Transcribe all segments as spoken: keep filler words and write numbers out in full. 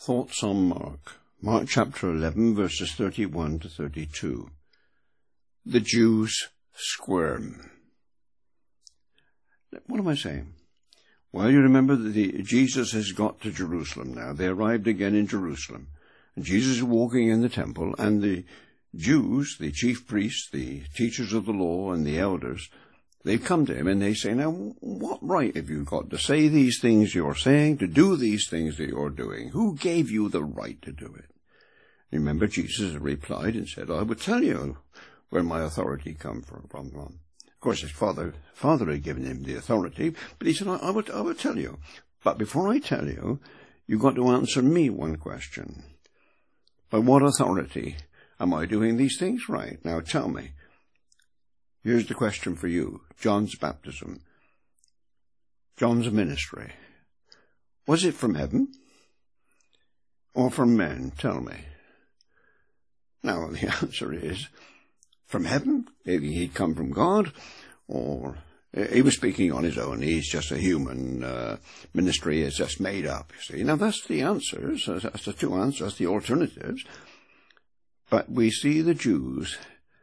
Thoughts on Mark. Mark chapter eleven, verses thirty-one to thirty-two. The Jews squirm. What am I saying? Well, you remember that the, Jesus has got to Jerusalem now. They arrived again in Jerusalem. And Jesus is walking in the temple, and the Jews, the chief priests, the teachers of the law, and the elders, they come to him and they say, now, what right have you got to say these things you're saying, to do these things that you're doing? Who gave you the right to do it? Remember, Jesus replied and said, I would tell you where my authority comes from. from. Of course, his father, father had given him the authority, but he said, I, I, would, I would tell you. But before I tell you, you've got to answer me one question. By what authority am I doing these things? Right. Now tell me. Here's the question for you. John's baptism. John's ministry. Was it from heaven or from men? Tell me. Now, the answer is from heaven. He'd come from God, or he was speaking on his own. He's just a human. Uh, ministry is just made up, you see. Now, that's the answers. That's the two answers, that's the alternatives. But we see the Jews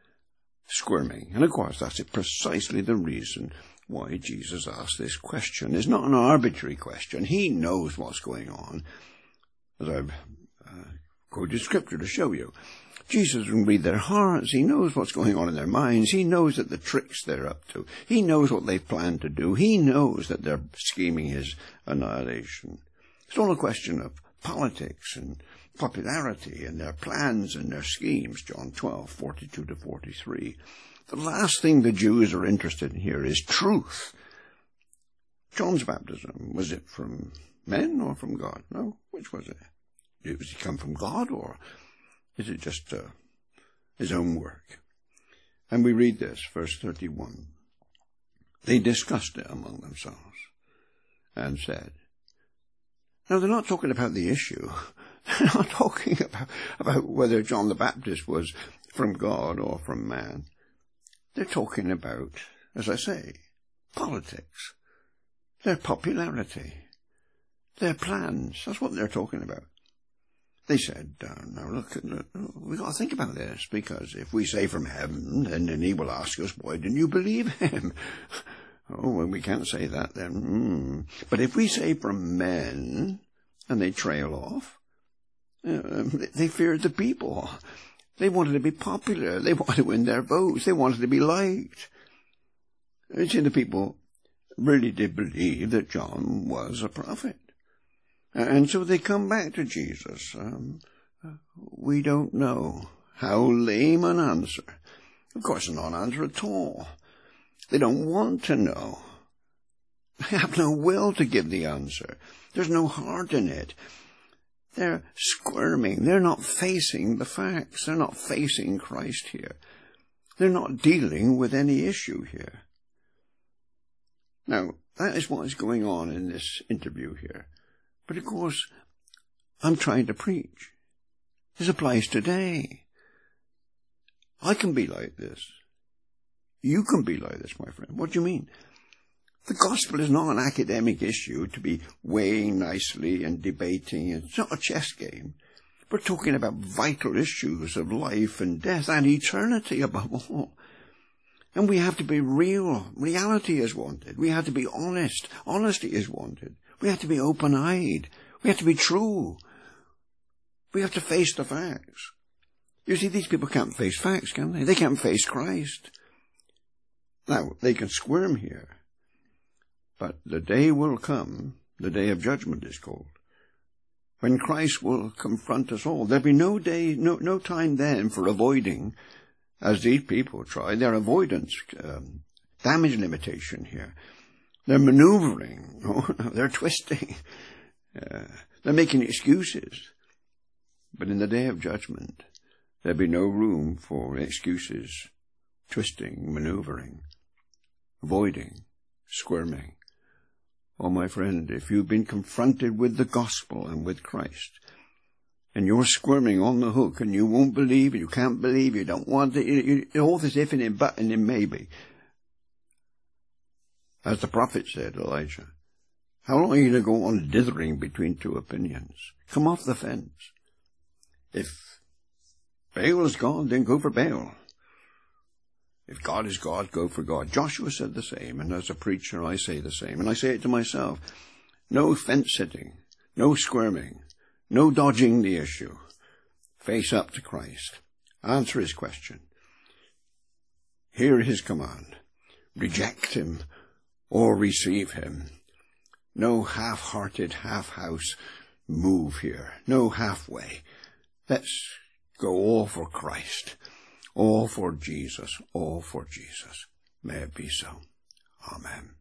squirming. And of course, that's precisely the reason why Jesus asked this question. It's not an arbitrary question. He knows what's going on. As I've uh, quoted scripture to show you. Jesus can read their hearts. He knows what's going on in their minds. He knows that the tricks they're up to. He knows what they plan to do. He knows that they're scheming his annihilation. It's all a question of politics and popularity and their plans and their schemes. John twelve, forty-two to forty-three. The last thing the Jews are interested in here is truth. John's baptism, was it from men or from God? No, which was it? Did he come from God, or is it just uh, his own work? And we read this, verse thirty-one. They discussed it among themselves and said, now they're not talking about the issue. They're not talking about, about whether John the Baptist was from God or from man. They're talking about, as I say, politics, their popularity, their plans. That's what they're talking about. They said, uh, now look, look we've got to think about this, because if we say from heaven, then, then he will ask us, why didn't you believe him? Oh, well, we can't say that then. Mm. But if we say from men, and they trail off, Uh, they feared the people. They wanted to be popular. They wanted to win their votes. They wanted to be liked. You see, the people really did believe that John was a prophet. And so they come back to Jesus. Um, we don't know. How lame an answer. Of course, not an answer at all. They don't want to know. They have no will to give the answer. There's no heart in it. They're squirming. They're not facing the facts. They're not facing Christ here. They're not dealing with any issue here. Now, that is what is going on in this interview here. But of course, I'm trying to preach. This applies today. I can be like this. You can be like this, my friend. What do you mean? The gospel is not an academic issue to be weighing nicely and debating. It's not a chess game. We're talking about vital issues of life and death and eternity above all. And we have to be real. Reality is wanted. We have to be honest. Honesty is wanted. We have to be open-eyed. We have to be true. We have to face the facts. You see, these people can't face facts, can they? They can't face Christ. Now, they can squirm here. But the day will come, the day of judgment is called, when Christ will confront us all. There'll be no day, no, no time then for avoiding, as these people try, their avoidance, um, damage limitation here. They're maneuvering, they're twisting, uh, they're making excuses. But in the day of judgment, there'll be no room for excuses, twisting, maneuvering, avoiding, squirming. Oh, my friend, if you've been confronted with the gospel and with Christ, and you're squirming on the hook, and you won't believe, you can't believe, you don't want to, you, you, all this if and in, but and in maybe. As the prophet said, Elijah, How long are you going to go on dithering between two opinions? Come off the fence. If Baal is God, then go for Baal. If God is God, go for God. Joshua said the same, and as a preacher I say the same, and I say it to myself. No fence-sitting, no squirming, no dodging the issue. Face up to Christ. Answer his question. Hear his command. Reject him or receive him. No half-hearted, half-house move here. No halfway. Let's go all for Christ. All for Jesus. All for Jesus. May it be so. Amen.